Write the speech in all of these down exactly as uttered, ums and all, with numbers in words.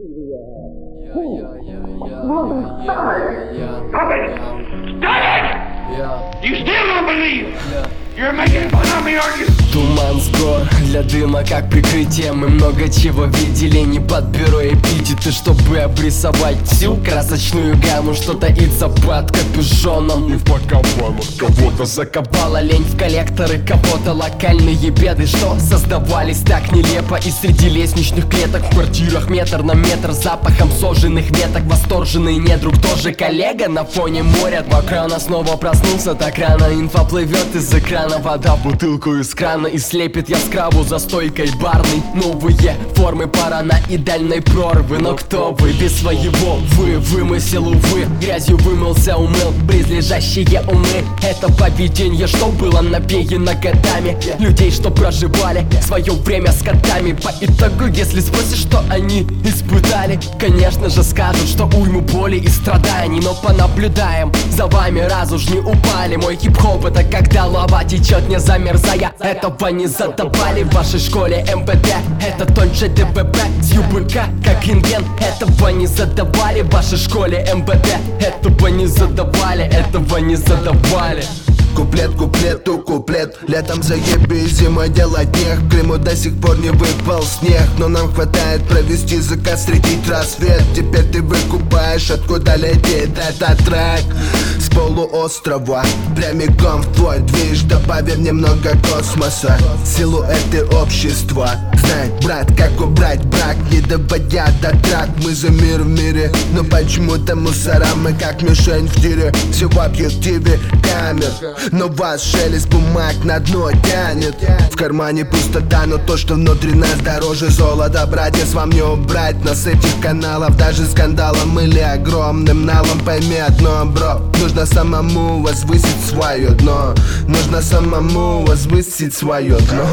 Yeah, yeah, yeah, yeah, yeah, yeah. Stop it! Stop it! Yeah. You still don't believe? Yeah. You're making fun of me, aren't you? Туман сгор для дыма как прикрытие. Мы много чего видели, не подберу эпитеты, чтобы обрисовать всю красочную гамму. Что таится под капюшоном и в подковалах кого-то заковала лень в коллекторы, кого-то локальные беды, что создавались так нелепо. И среди лестничных клеток в квартирах метр на метр запахом сожженных веток. Восторженный недруг тоже коллега на фоне моря. Вокруг снова проснулся так рано, инфа плывет из экрана. Вода в бутылку из крана, и слепит яскраву за стойкой барной. Новые формы параноидальной прорвы. Но кто вы без своего? Вы вымысел, увы, грязью вымылся, умыл близлежащие умы. Это поведение, что было напеяно годами людей, что проживали свое время с котами. По итогу, если спросишь, что они испытали, конечно же скажут, что уйму боли и страданий. Но понаблюдаем за вами, раз уж не упали. Мой хип-хоп — это когда лава течет, не замерзая. Этого не задавали в вашей школе эм вэ дэ. Это тоньше дэ вэ бэ с ю бэ ка, как рентген. Этого не задавали в вашей школе эм вэ дэ. Этого не задавали, этого не задавали. Куплет, куплету, куплет. Летом заебись, зимой делать нех. В Крыму до сих пор не выпал снег, но нам хватает провести заказ, встретить рассвет. Теперь ты выкупаешь, откуда летит этот трек. С полуострова прямиком в твой движ, добавим немного космоса. Силуэты общества. Знай, брат, как убрать брак, не доводя до драк. Мы за мир в мире, но почему-то мусора мы как мишень в тире. Все в объективе камер, но вас шелест бумаг на дно тянет. В кармане пустота, но то, что внутри нас, дороже золота. Братья, с вам не убрать нас с этих каналов, даже скандалом или огромным налом. Пойми одно, бро, нужно самому возвысить свое дно. Нужно самому возвысить свое дно.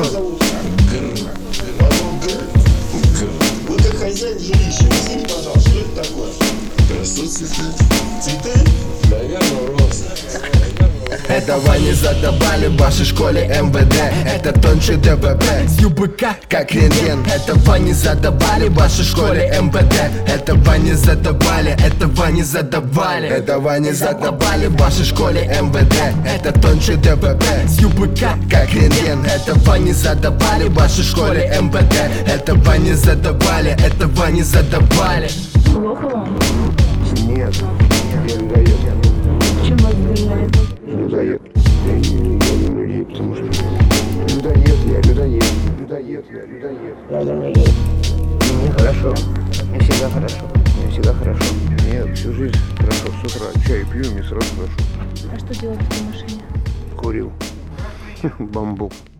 Вы как хозяин жилища, объясните, пожалуйста, что это такое? Красавцы, цветы? Наверное, розы. Этого не задавали в вашей школе эм вэ дэ. Это тоньше дэ вэ бэ с ю бэ ка, как рентген. Этого не задавали в вашей школе эм вэ дэ. Этого не задавали, этого не задавали. Этого не задавали в вашей школе эм вэ дэ. Это тоньше дэ вэ бэ с ю бэ ка, как рентген. Этого не задавали в вашей школе эм вэ дэ. Этого не задавали, этого не задавали. Плохо вам? Нет, я не даю. Чем вас гневит? Людоед. Я не, я не людей, потому что людоед, я людоед. Людоед, я людоед. Надо мне есть. Мне хорошо. Мне всегда хорошо. Мне всегда хорошо. Нет, всю жизнь хорошо. С утра чай пью, мне сразу хорошо. А что делать в этой машине? Курил. Бамбук.